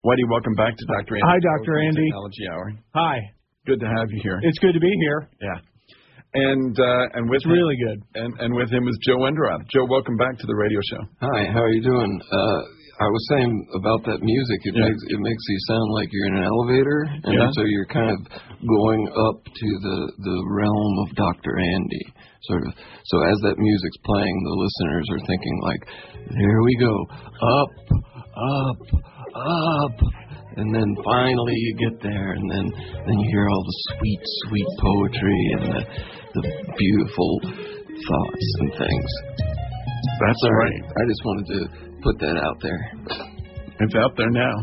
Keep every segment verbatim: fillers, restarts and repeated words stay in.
Whitey, welcome back to Doctor Andy. Hi, Doctor Andy. Technology Hour. Hi. Good to have you here. It's good to be here. Yeah. And uh, and with it's really good. And and with him is Joe Enderoth. Joe, welcome back to the radio show. Hi, how are you doing? Uh, I was saying about that music. It yeah. makes it makes you sound like you're in an elevator, and yeah. so you're kind of going up to the the realm of Doctor Andy, sort of. So as that music's playing, the listeners are thinking like, "There we go, up, up, up." And then finally you get there, and then, then you hear all the sweet, sweet poetry and the, the beautiful thoughts and things. That's all right. I just wanted to put that out there. It's out there now.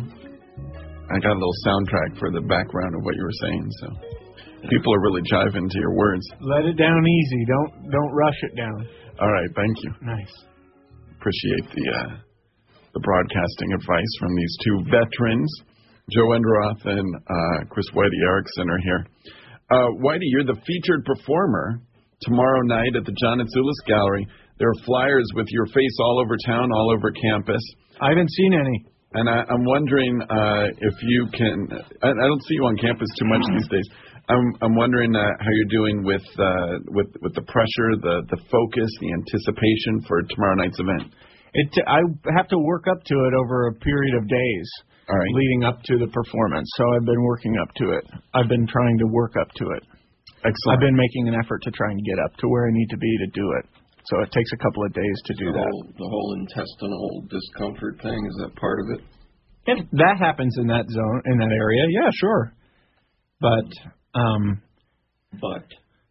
I got a little soundtrack for the background of what you were saying, so people are really jiving to your words. Let it down easy. Don't don't rush it down. All right, thank you. Nice. Appreciate the uh, the broadcasting advice from these two veterans. Joe Enderoth and uh, Chris Whitey Erickson are here. Uh, Whitey, you're the featured performer tomorrow night at the John Atsoulis Gallery. There are flyers with your face all over town, all over campus. I haven't seen any. And I, I'm wondering uh, if you can. I, I don't see you on campus too much these days. I'm, I'm wondering uh, how you're doing with uh, with with the pressure, the the focus, the anticipation for tomorrow night's event. It. I have to work up to it over a period of days. All right. Leading up to the performance. So I've been working up to it. I've been trying to work up to it. Excellent. I've been making an effort to try and get up to where I need to be to do it. So it takes a couple of days to do the that. Whole, the whole intestinal discomfort thing, is that part of it? If that happens in that zone, in that area, yeah, sure. But, um... But?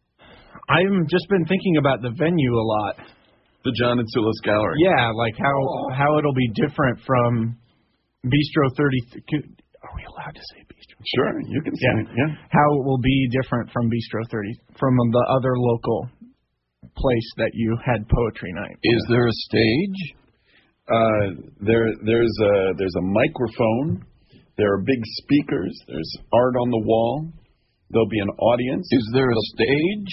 I've just been thinking about the venue a lot. The John Atsoulis Gallery. Yeah, like how oh. how it'll be different from Bistro thirty. Are we allowed to say Bistro? Sure, you can say yeah. it, yeah. How it will be different from Bistro thirty, from the other local place that you had poetry night. Is yeah. there a stage? Uh, there, there's a there's a microphone. There are big speakers. There's art on the wall. There'll be an audience. Is there a stage?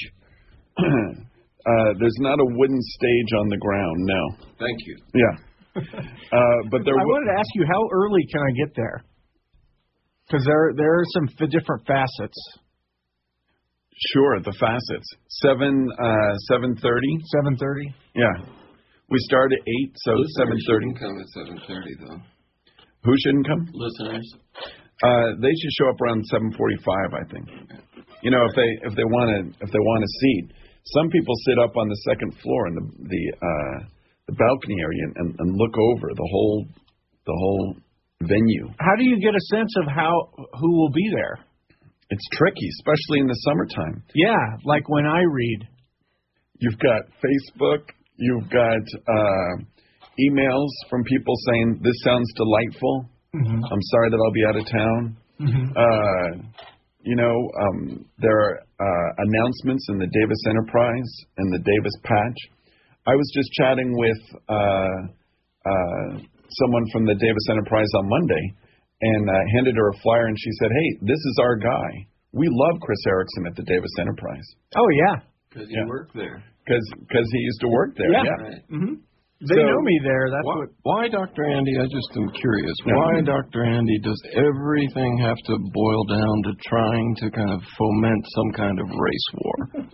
uh, there's not a wooden stage on the ground. No. Thank you. Yeah. Uh, but there I w- wanted to ask you, how early can I get there? Because there there are some f- different facets. Sure, the facets. Seven uh, seven thirty. Seven thirty. Yeah, we start at eight, so seven thirty. Come at seven thirty though. Who shouldn't come? Listeners. Uh, they should show up around seven forty-five. I think. You know, if they if they want to if they want a seat. Some people sit up on the second floor in the the. Uh, the balcony area and, and look over the whole the whole venue. How do you get a sense of how who will be there? It's tricky, especially in the summertime. Yeah, like when I read. You've got Facebook, you've got uh, emails from people saying, this sounds delightful. Mm-hmm. I'm sorry that I'll be out of town. Mm-hmm. Uh, you know, um, there are uh, announcements in the Davis Enterprise and the Davis Patch. I was just chatting with uh, uh, someone from the Davis Enterprise on Monday and uh, handed her a flyer, and she said, hey, this is our guy. We love Chris Erickson at the Davis Enterprise. Oh, yeah. Because he yeah. worked there. Because he used to work there, yeah. yeah. Right. Mm-hmm. They so, know me there. That's why, what. Why, Doctor Andy, I just am curious, yeah. why, Doctor Andy, does everything have to boil down to trying to kind of foment some kind of race war?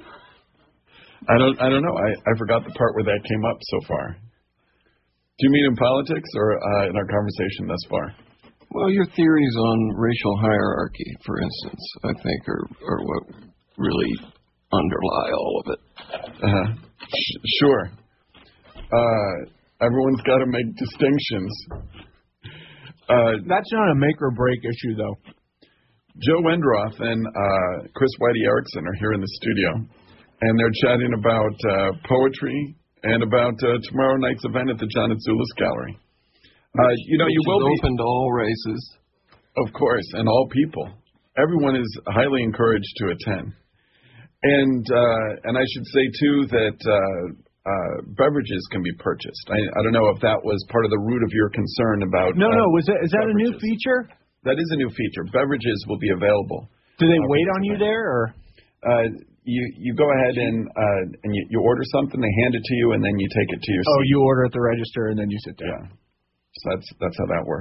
I don't I don't know. I, I forgot the part where that came up so far. Do you mean in politics or uh, in our conversation thus far? Well, your theories on racial hierarchy, for instance, I think are, are what really underlie all of it. Uh-huh. Sh- sure. Uh, everyone's got to make distinctions. Uh, That's not a make or break issue, though. Joe Enderoth and uh, Chris Whitey Erickson are here in the studio. And they're chatting about uh, poetry and about uh, tomorrow night's event at the John Atsoulis Gallery. Uh, you know, Which you will is be open to all races, of course, and all people. Everyone is highly encouraged to attend. And uh, and I should say too that uh, uh, beverages can be purchased. I, I don't know if that was part of the root of your concern about. No, uh, no. Was that is that beverages. a new feature? That is a new feature. Beverages will be available. Do they wait on you there, or? Uh, you you go ahead and uh, and you, you order something, they hand it to you, and then you take it to your oh, seat. you order at the register, and then you sit down. Yeah. So that's that's how that works.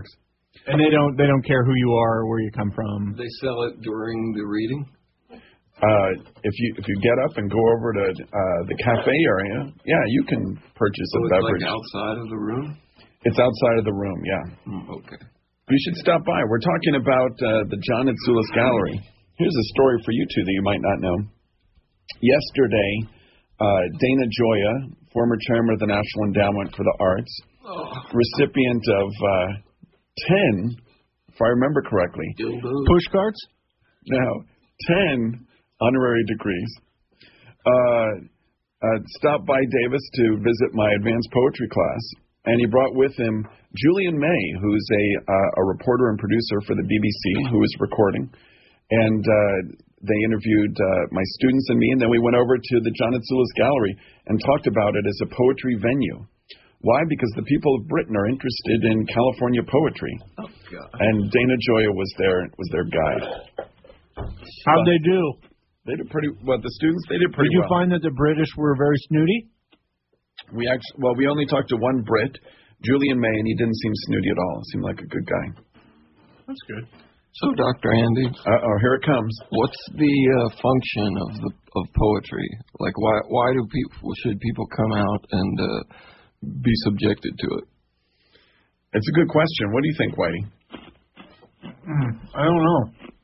And they don't they don't care who you are or where you come from. They sell it during the reading? Uh, if you if you get up and go over to uh, the cafe area, yeah, you can purchase so a it's beverage. Like outside of the room? It's outside of the room, yeah. Mm, okay. You should stop by. We're talking about uh, the John Atsoulis Gallery. Here's a story for you two that you might not know. Yesterday, uh, Dana Gioia, former chairman of the National Endowment for the Arts, oh. recipient of uh, ten, if I remember correctly, pushcarts? No, ten honorary degrees. Uh, uh, stopped by Davis to visit my advanced poetry class, and he brought with him Julian May, who's a uh, a reporter and producer for the B B C, who was recording, and uh, they interviewed uh, my students and me, and then we went over to the John Atsoulis Gallery and talked about it as a poetry venue. Why? Because the people of Britain are interested in California poetry, oh, God. and Dana Gioia was their was their guide. How'd they do? They did pretty well. The students, they did pretty well. Did you well. find that the British were very snooty? We actually, well, we only talked to one Brit, Julian May, and he didn't seem snooty at all. He seemed like a good guy. That's good. So, Doctor Andy, uh oh, here it comes. What's the uh, function of the of poetry? Like, why why do people should people come out and uh, be subjected to it? It's a good question. What do you think, Whitey? Mm, I don't know.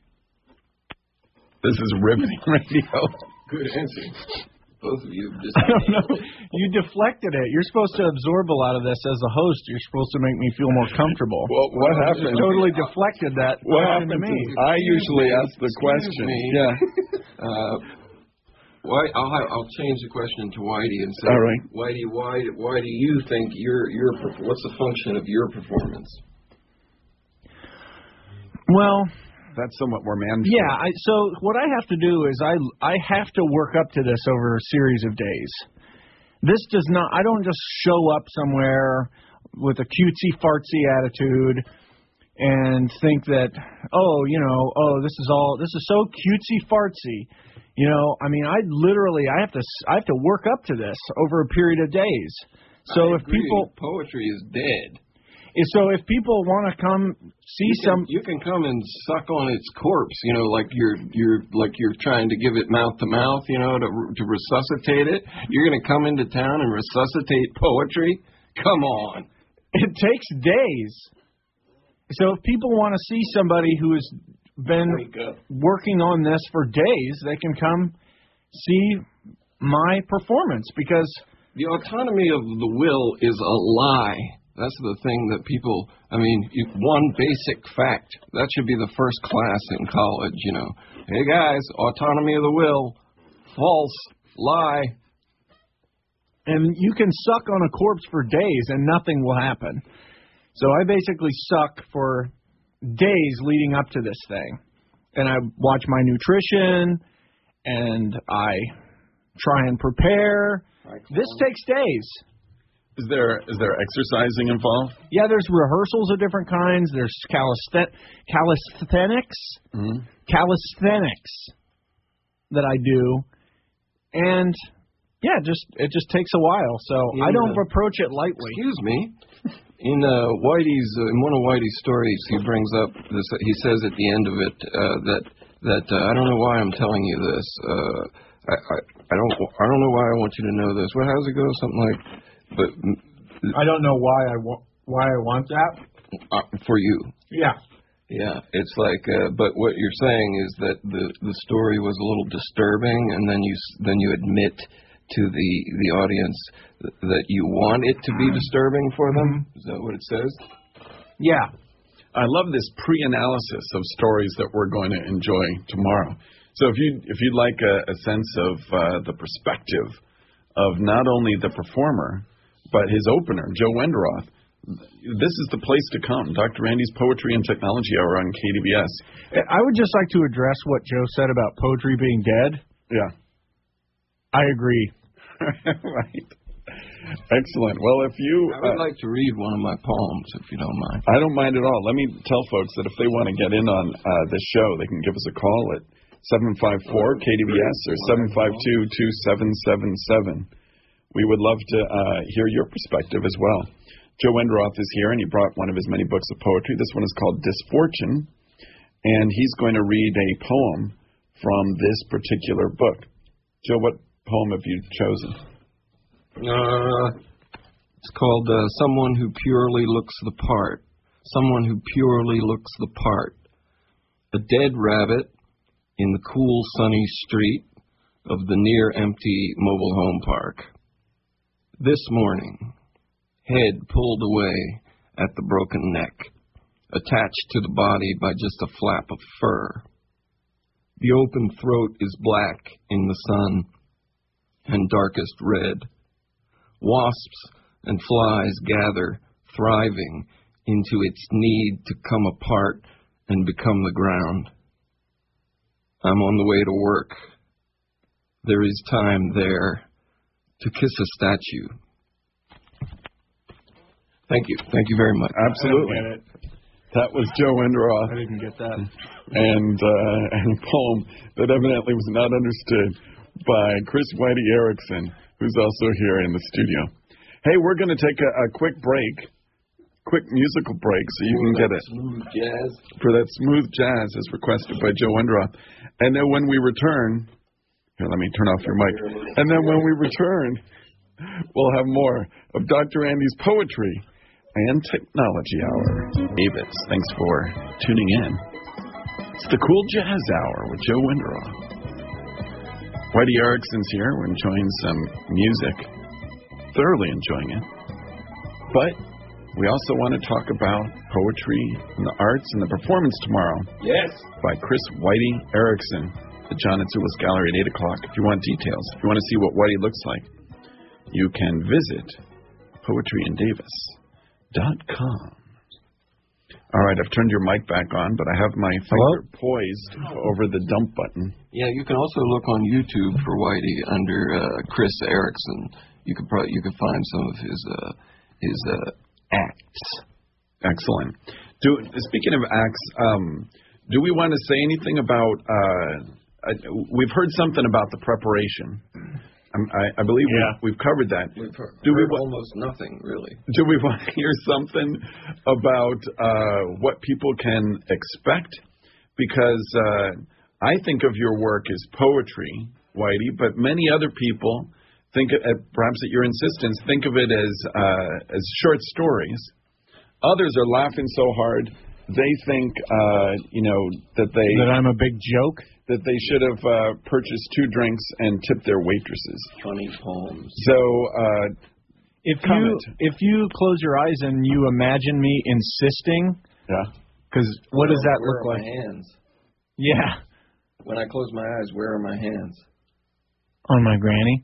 This is riveting radio. Good answer. Both of you just... I don't know. You deflected it. You're supposed to absorb a lot of this as a host. You're supposed to make me feel more comfortable. Well, what you happened? Totally deflected that. What happened to me? I usually ask the Excuse question. Me. Yeah. Uh, why? I'll have, I'll change the question to Whitey and say, all right. Whitey, why why do you think your your what's the function of your performance? Well. That's somewhat more manageable. Yeah, I, so what I have to do is I I have to work up to this over a series of days. This does not, I don't just show up somewhere with a cutesy fartsy attitude and think that, oh, you know, oh, this is all, this is so cutesy fartsy. You know, I mean, I literally, I have to, I have to work up to this over a period of days. So I if agree. people, Poetry is dead. So if people want to come see you can, some, you can come and suck on its corpse, you know, like you're you're like you're trying to give it mouth to mouth, you know, to to resuscitate it. You're going to come into town and resuscitate poetry? Come on. It takes days. So if people want to see somebody who has been working on this for days, they can come see my performance because the autonomy of the will is a lie. That's the thing that people, I mean, you, one basic fact, that should be the first class in college, you know. Hey, guys, autonomy of the will, false, lie. And you can suck on a corpse for days and nothing will happen. So I basically suck for days leading up to this thing. And I watch my nutrition, and I try and prepare. This takes days. Is there is there exercising involved? Yeah, there's rehearsals of different kinds. There's calisthet- calisthenics, mm-hmm. calisthenics that I do, and yeah, just it just takes a while. So in, I don't uh, approach it lightly. Excuse me. In uh, Whitey's uh, in one of Whitey's stories, he brings up this. He says at the end of it uh, that that uh, I don't know why I'm telling you this. Uh, I, I I don't I don't know why I want you to know this. What how does it go? Something like. But I don't know why I wa- why I want that uh, for you. Yeah, yeah. It's like, uh, but what you're saying is that the the story was a little disturbing, and then you then you admit to the the audience th- that you want it to be disturbing for them. Mm-hmm. Is that what it says? Yeah. I love this pre-analysis of stories that we're going to enjoy tomorrow. So if you if you'd like a, a sense of uh, the perspective of not only the performer, but his opener, Joe Wenderoth, this is the place to come. Doctor Andy's Poetry and Technology Hour on K D B S. I would just like to address what Joe said about poetry being dead. Yeah. I agree. Right. Excellent. Well, if you... I would uh, like to read one of my poems, if you don't mind. I don't mind at all. Let me tell folks that if they want to get in on uh, this show, they can give us a call at seven five four K D B S or seven five two, two seven seven seven. We would love to uh, hear your perspective as well. Joe Wenderoth is here, and he brought one of his many books of poetry. This one is called Disfortune, and he's going to read a poem from this particular book. Joe, what poem have you chosen? Uh, it's called uh, Someone Who Purely Looks the Part. Someone Who Purely Looks the Part. A dead rabbit in the cool, sunny street of the near-empty mobile home park. This morning, head pulled away at the broken neck, attached to the body by just a flap of fur. The open throat is black in the sun and darkest red. Wasps and flies gather, thriving into its need to come apart and become the ground. I'm on the way to work. There is time there to kiss a statue. Thank you. Thank you very much. Absolutely. That was Joe Wenderoth. I didn't get that. And, uh, and a poem that evidently was not understood by Chris Whitey Erickson, who's also here in the studio. Hey, we're going to take a, a quick break, quick musical break, so you can get it. Smooth jazz. For that smooth jazz as requested by Joe Wenderoth. And then when we return, here, let me turn off your mic. And then when we return, we'll have more of Doctor Andy's poetry and technology hour. Davis, thanks for tuning in. It's the Cool Jazz Hour with Joe Wenderoth. Whitey Erickson's here. We're enjoying some music. Thoroughly enjoying it. But we also want to talk about poetry and the arts and the performance tomorrow. Yes. By Chris Whitey Erickson, the John Atsoulis Gallery at eight o'clock. If you want details, if you want to see what Whitey looks like, you can visit poetry in davis dot com. All right, I've turned your mic back on, but I have my finger Hello? poised over the dump button. Yeah, you can also look on YouTube for Whitey under uh, Chris Erickson. You could probably you could find some of his uh, his uh, acts. Excellent. Do speaking of acts, um, do we want to say anything about? Uh, uh, we've heard something about the preparation. Um, I, I believe yeah. we've, we've covered that. We've heard, do we heard almost nothing, really. Do we want to hear something about uh, what people can expect? Because uh, I think of your work as poetry, Whitey, but many other people think, uh, perhaps at your insistence, think of it as uh, as short stories. Others are laughing so hard they think, uh, you know, that they that I'm a big joke. That they should have uh, purchased two drinks and tipped their waitresses. Funny poems. So, uh, if comment. you if you close your eyes and you imagine me insisting, yeah, because what where, does that where look are like? My hands. Yeah. When I close my eyes, where are my hands? On my granny.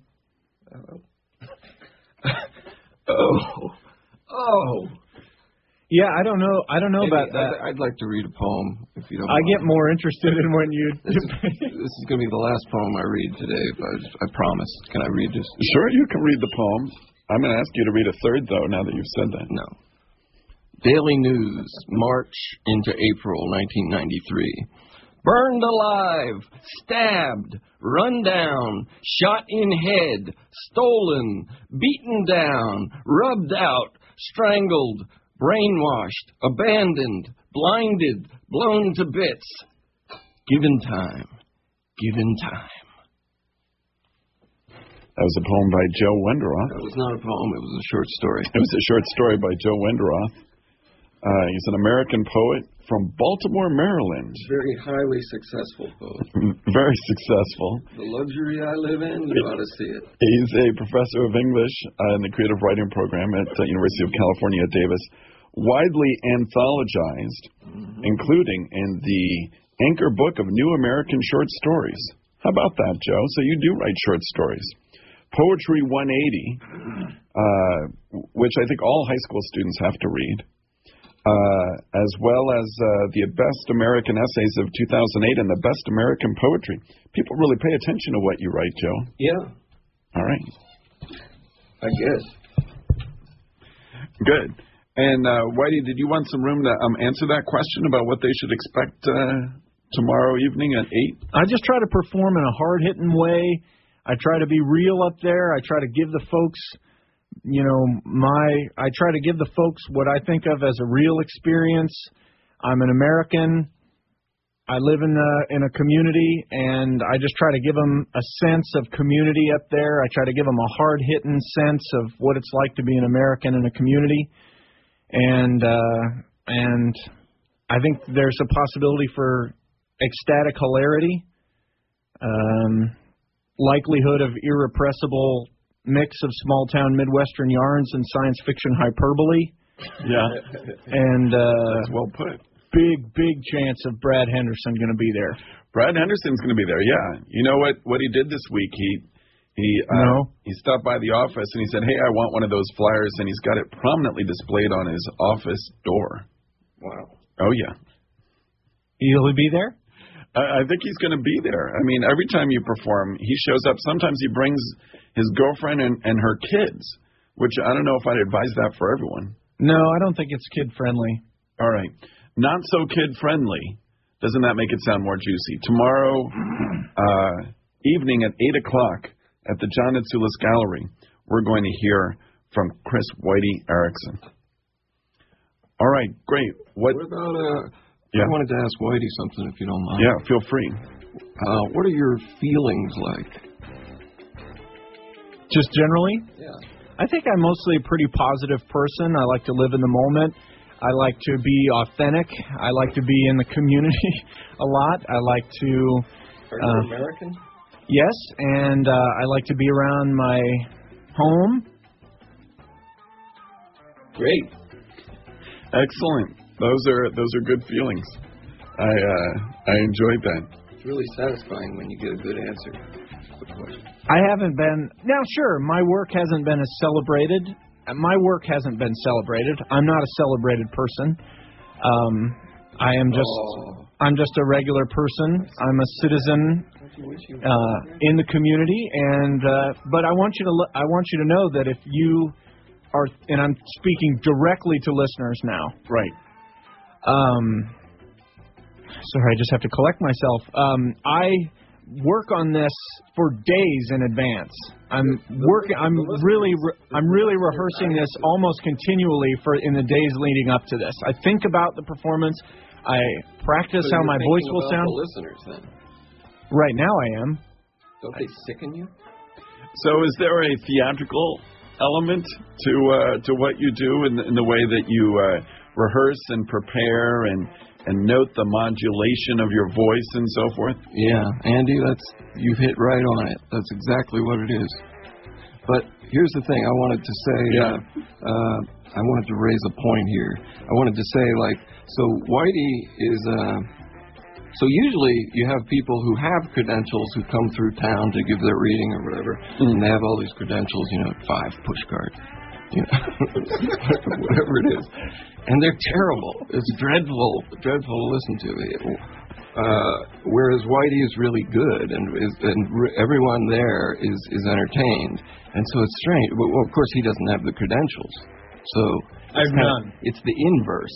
Oh. oh. Oh. Yeah, I don't know. I don't know Maybe about that. I'd, I'd like to read a poem, if you don't I mind. get more interested in when you... This is, this is going to be the last poem I read today, but I, just, I promise. Can I read this? Sure, you can read the poem. I'm going to ask you to read a third, though, now that you've said that. No. Daily News, March into April nineteen ninety-three. Burned alive, stabbed, run down, shot in head, stolen, beaten down, rubbed out, strangled, brainwashed, abandoned, blinded, blown to bits. Given time, given time. That was a poem by Joe Wenderoth. That was not a poem, it was a short story. It was a short story by Joe Wenderoth. Uh, he's an American poet from Baltimore, Maryland. Very highly successful poet. Very successful. The luxury I live in, you ought to see it. He's a professor of English uh, in the creative writing program at uh, University of California at Davis. Widely anthologized, mm-hmm. including in the Anchor Book of New American Short Stories. How about that, Joe? So you do write short stories. Poetry one eighty, uh, which I think all high school students have to read. Uh, as well as uh, the Best American Essays of two thousand eight and the Best American Poetry. People really pay attention to what you write, Joe. Yeah. All right. I guess. Good. And, uh, Whitey, did you want some room to um, answer that question about what they should expect uh, tomorrow evening at eight? I just try to perform in a hard-hitting way. I try to be real up there. I try to give the folks you know, my I try to give the folks what I think of as a real experience. I'm an American. I live in a, in a community, and I just try to give them a sense of community up there. I try to give them a hard-hitting sense of what it's like to be an American in a community. And uh, and I think there's a possibility for ecstatic hilarity, um, likelihood of irrepressible mix of small-town Midwestern yarns and science fiction hyperbole. Yeah. And uh, that's well put. Big, big chance of Brad Henderson going to be there. Brad Henderson's going to be there, yeah. You know what, what he did this week? He he uh, no. he stopped by the office and he said, hey, I want one of those flyers, and he's got it prominently displayed on his office door. Wow. Oh, yeah. He'll be there? I, I think he's going to be there. I mean, every time you perform, he shows up. Sometimes he brings his girlfriend and, and her kids, which I don't know if I'd advise that for everyone. No, I don't think it's kid-friendly. All right. Not so kid-friendly. Doesn't that make it sound more juicy? Tomorrow uh, evening at eight o'clock at the John Atsoulis Gallery, we're going to hear from Chris Whitey Erickson. All right, great. What, what about, uh, yeah. I wanted to ask Whitey something, if you don't mind. Yeah, feel free. Uh, what are your feelings like? Just generally? Yeah. I think I'm mostly a pretty positive person. I like to live in the moment. I like to be authentic. I like to be in the community a lot. I like to... Are you uh, American? Yes, and uh, I like to be around my home. Great. Excellent. Those are those are good feelings. I uh, I enjoyed that. It's really satisfying when you get a good answer to the question. I haven't been... Now, sure, my work hasn't been as celebrated. My work hasn't been celebrated. I'm not a celebrated person. Um, I am just oh. I'm just a regular person. I'm a citizen uh, in the community, and uh, but I want you to I want you to know that if you are, and I'm speaking directly to listeners now. Right. Um. Sorry, I just have to collect myself. Um, I work on this for days in advance. I'm working. I'm really. Re- I'm really rehearsing this almost continually for in the days leading up to this. I think about the performance. I practice so how my voice will about sound. The listeners, then. Right now, I am. Don't they sicken you? So, is there a theatrical element to uh, to what you do in the, in the way that you uh, rehearse and prepare and? And note the modulation of your voice and so forth? Yeah, Andy, that's you've hit right on it. That's exactly what it is. But here's the thing I wanted to say. Yeah. Uh, uh, I wanted to raise a point here. I wanted to say, like, so Whitey is... Uh, so usually you have people who have credentials who come through town to give their reading or whatever, mm-hmm. and they have all these credentials, you know, five push cards. You know, whatever it is. And they're terrible. It's dreadful, dreadful to listen to. Uh, whereas Whitey is really good, and is, and re- everyone there is, is entertained. And so it's strange. But, well, of course, he doesn't have the credentials. So I've none. It's the inverse.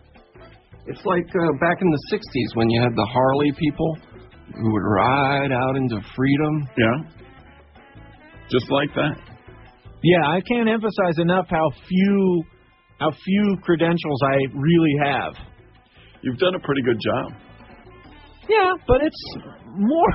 It's like uh, back in the sixties when you had the Harley people who would ride out into freedom. Yeah. Just like that. Yeah, I can't emphasize enough how few how few credentials I really have. You've done a pretty good job. Yeah, but it's more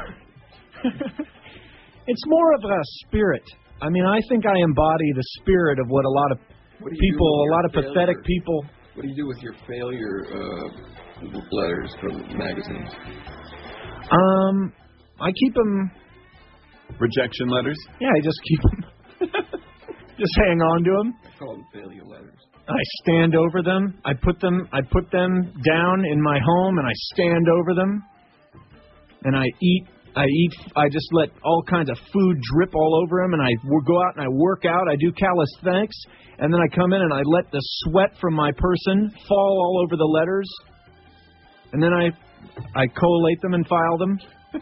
it's more of a spirit. I mean, I think I embody the spirit of what a lot of people, a lot of failure? pathetic people. What do you do with your failure uh, letters from magazines? Um, I keep them. Rejection letters? Yeah, I just keep them. Just hang on to them. I call them failure letters. I stand over them. I put them. I put them down in my home, and I stand over them. And I eat. I eat. I just let all kinds of food drip all over them, and I go out and I work out. I do calisthenics, and then I come in and I let the sweat from my person fall all over the letters, and then I I collate them and file them.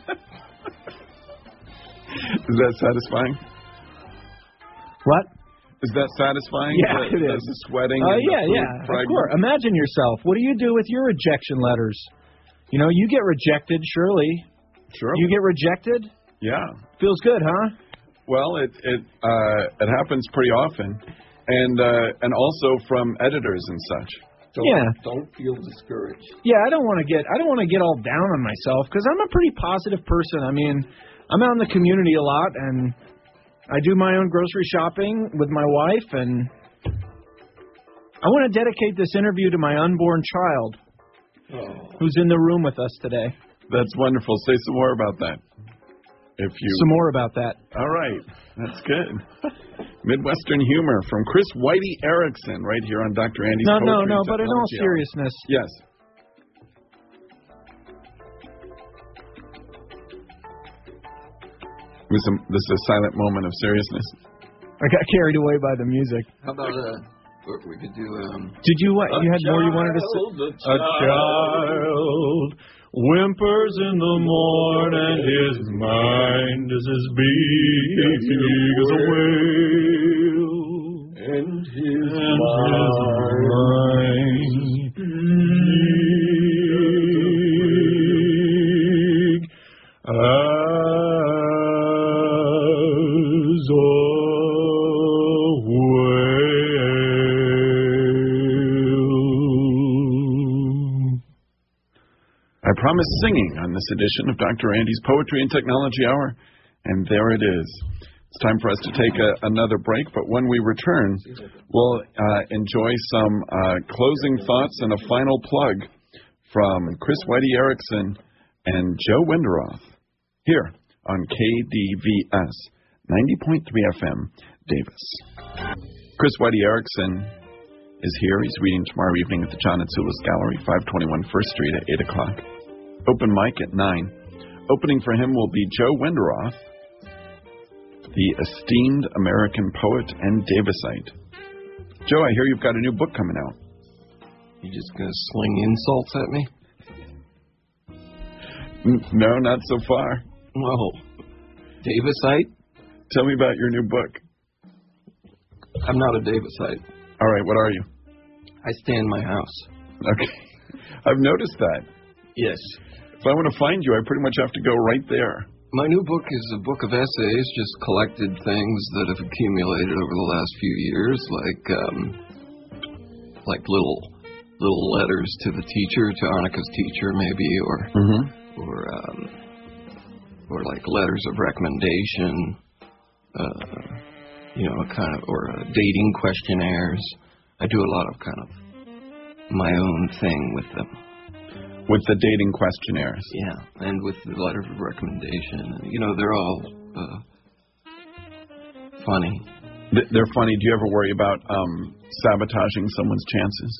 Is that satisfying? What? Is that satisfying? Yeah, the, it the, is. The sweating? Oh, uh, and yeah, the yeah. fragment? Of course. Imagine yourself. What do you do with your rejection letters? You know, you get rejected, surely. Sure. You get rejected? Yeah. Feels good, huh? Well, it it uh, it happens pretty often, and uh, and also from editors and such. Don't, yeah. Don't feel discouraged. Yeah, I don't want to get I don't want to get all down on myself because I'm a pretty positive person. I mean, I'm out in the community a lot, and I do my own grocery shopping with my wife, and I want to dedicate this interview to my unborn child, oh. who's in the room with us today. That's wonderful. Say some more about that. If you some more about that. All right, that's good. Midwestern humor from Chris Whitey Erickson, right here on Doctor Andy's No, Poetry no, no. and But in all Technology seriousness, Hour. Yes. This is, a, this is a silent moment of seriousness. I got carried away by the music. How about uh, we could do? Um, Did you what? You had child, more you wanted to say? A child. A child whimpers in the morn, and his mind is as big as a whale, and his and mind his big as a I promised singing on this edition of Doctor Andy's Poetry and Technology Hour, and there it is. It's time for us to take a, another break, but when we return, we'll uh, enjoy some uh, closing thoughts and a final plug from Chris Whitey Erickson and Joe Wenderoth here on K D V S ninety point three F M, Davis. Chris Whitey Erickson is here. He's reading tomorrow evening at the John Atsoulis Gallery, five twenty-one First Street at eight o'clock. Open mic at nine. Opening for him will be Joe Wenderoth, the esteemed American poet and Davisite. Joe, I hear you've got a new book coming out. You just going to sling insults at me? N- no, not so far. Well, Davisite? Tell me about your new book. I'm not a Davisite. All right, what are you? I stay in my house. Okay. I've noticed that. Yes. If I want to find you, I pretty much have to go right there. My new book is a book of essays, just collected things that have accumulated over the last few years, like um, like little little letters to the teacher, to Annika's teacher, maybe, or mm-hmm. or um, or like letters of recommendation, uh, you know, kind of, or uh, dating questionnaires. I do a lot of kind of my own thing with them. With the dating questionnaires. Yeah, and with the letter of recommendation. You know, they're all uh, funny. They're funny. Do you ever worry about um, sabotaging someone's chances?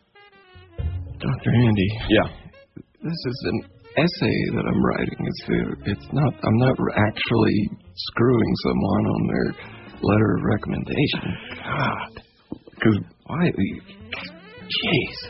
Doctor Andy. Yeah. This is an essay that I'm writing. It's, it's not, I'm not actually screwing someone on their letter of recommendation. God. Because why? Jeez.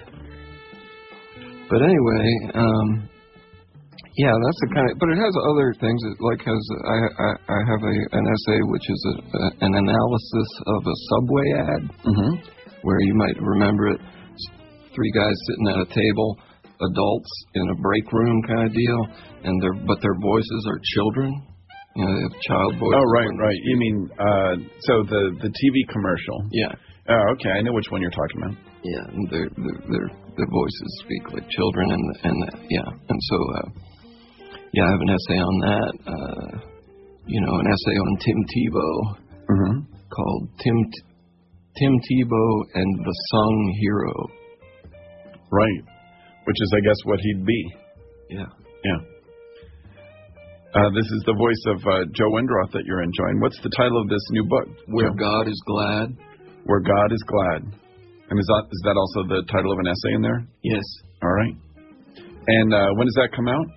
But anyway, um, yeah, that's the kind of. But it has other things. It like has I I, I have a an essay which is a, a, an analysis of a Subway ad, mm-hmm. where you might remember it. Three guys sitting at a table, adults in a break room kind of deal, and their but their voices are children. You know, they have child voices. Oh, right, right. You mean uh, so the the T V commercial? Yeah. Oh, okay. I know which one you're talking about. Yeah, and their their their, their voices speak like children, and and uh, yeah, and so uh, yeah, I have an essay on that. Uh, you know, an essay on Tim Tebow mm-hmm. called Tim Tim Tebow and the Sung Hero. Right, which is, I guess, what he'd be. Yeah. Yeah. Uh, this is the voice of uh, Joe Wenderoth that you're enjoying. What's the title of this new book? Where Joe? God is Glad. Where God is Glad. And is that is that also the title of an essay in there? Yes. All right. And uh, when does that come out?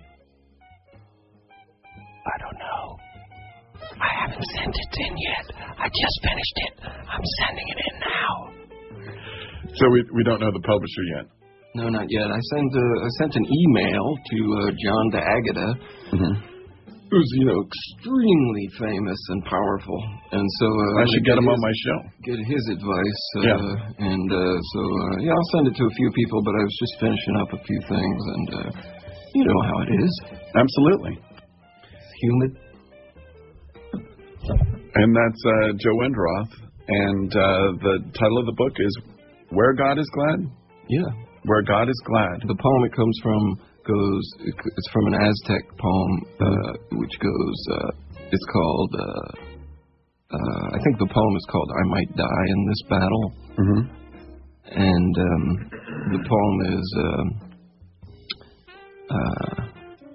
I don't know. I haven't sent it in yet. I just finished it. I'm sending it in now. So we we don't know the publisher yet. No, not yet. I sent uh, I sent an email to uh, John D'Agata, mm-hmm. who's, you know, extremely famous and powerful, and so uh, I should get him his, on my show. Get his advice. Uh, yeah. And uh, so uh, yeah, I'll send it to a few people, but I was just finishing up a few things, and uh, you know how it is. Absolutely. It's humid. And that's uh, Joe Wendroth. And uh, the title of the book is Where God is Glad? Yeah. Where God is Glad. The poem it comes from goes, it's from an Aztec poem, uh, which goes, uh, it's called, uh, uh, I think the poem is called I Might Die in This Battle. Mm-hmm. And um, the poem is, uh, uh,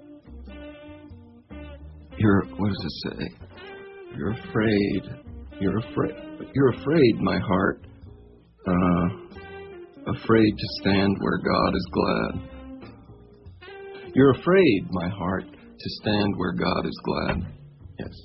you're, what does it say? You're afraid, you're afraid, you're afraid, my heart, uh, afraid to stand where God is glad. You're afraid, my heart, to stand where God is glad. Yes.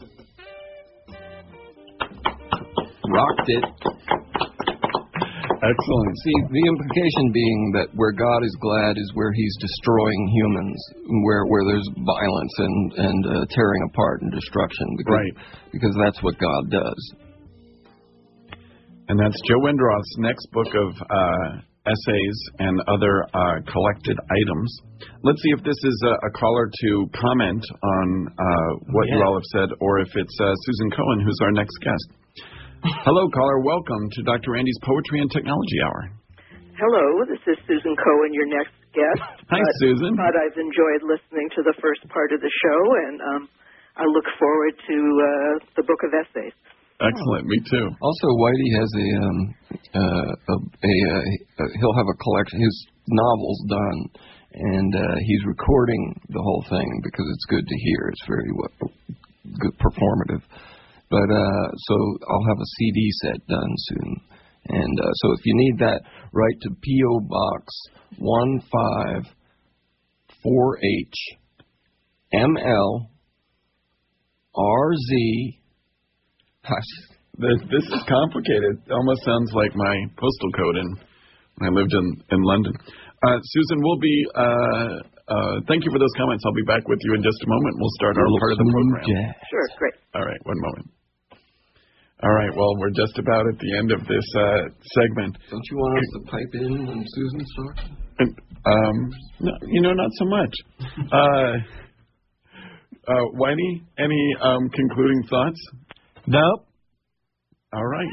Rocked it. Excellent. See, the implication being that where God is glad is where he's destroying humans, where where there's violence and, and uh, tearing apart and destruction. Because, right. Because that's what God does. And that's Joe Wendroth's next book of uh, essays and other uh, collected items. Let's see if this is a, a caller to comment on uh, what yeah. you all have said, or if it's uh, Susan Cohen, who's our next guest. Hello, caller. Welcome to Doctor Andy's Poetry and Technology Hour. Hello, this is Susan Cohen, your next guest. Hi, but, Susan. But I've enjoyed listening to the first part of the show, and um, I look forward to uh, the book of essays. Excellent. Me too. Also, Whitey has a, um, uh, a, a, a, a he'll have a collection. His novel's done, and uh, he's recording the whole thing because it's good to hear. It's very well, good, performative. But uh, so I'll have a C D set done soon, and uh, so if you need that, write to P O Box one five four H M L R Z. This, this is complicated. It almost sounds like my postal code in, when I lived in, in London. Uh, Susan, we'll be, uh, uh, thank you for those comments. I'll be back with you in just a moment. We'll start our part of the program. Jazz. Sure, great. All right, one moment. All right, well, we're just about at the end of this uh, segment. Don't you want us to pipe in when Susan starts? And, um, no, you know, not so much. uh, uh, Whitey, any um, concluding thoughts? Nope. All right.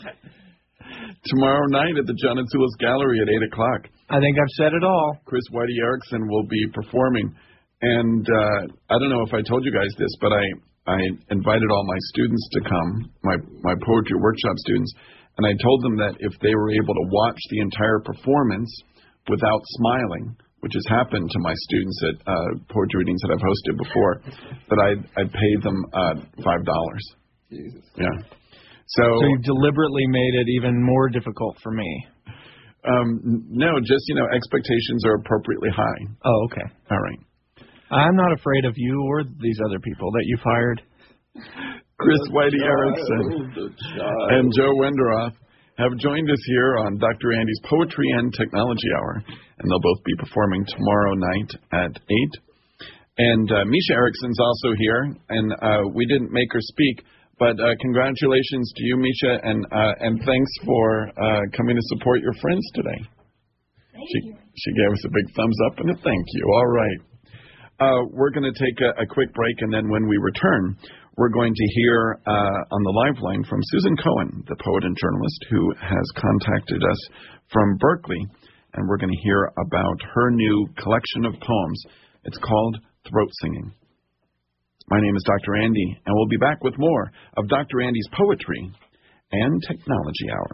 Tomorrow night at the John and Sulis Gallery at eight o'clock. I think I've said it all. Chris Whitey Erickson will be performing. And uh, I don't know if I told you guys this, but I, I invited all my students to come, my, my poetry workshop students, and I told them that if they were able to watch the entire performance without smiling, which has happened to my students at uh, poetry readings that I've hosted before, that I'd, I'd pay them uh, five dollars. Jesus. Yeah. So, so you've deliberately made it even more difficult for me. Um, no, just, you know, expectations are appropriately high. Oh, okay. All right. I'm not afraid of you or these other people that you've hired. Chris Whitey Erickson and Joe Wendroth have joined us here on Doctor Andy's Poetry and Technology Hour, and they'll both be performing tomorrow night at eight. And uh, Misha Erickson's also here, and uh, we didn't make her speak, but uh, congratulations to you, Misha, and uh, and thanks for uh, coming to support your friends today. Thank she, you. She gave us a big thumbs up and a thank you. All right. Uh, we're going to take a, a quick break, and then when we return, we're going to hear uh, on the live line from Susan Cohen, the poet and journalist who has contacted us from Berkeley, and we're going to hear about her new collection of poems. It's called Throat Singing. My name is Doctor Andy, and we'll be back with more of Doctor Andy's Poetry and Technology Hour.